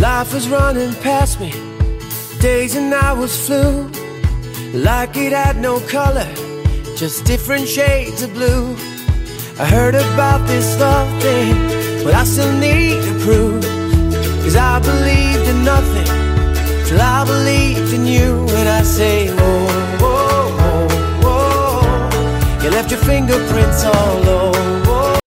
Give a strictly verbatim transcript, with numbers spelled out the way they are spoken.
Life was running past me, days and hours flew, like it had no color, just different shades of blue. I heard about this love thing, but I still need to prove. Cause I believed in nothing till I believed in you. And I say, whoa, whoa, whoa, whoa, you left your fingerprints all over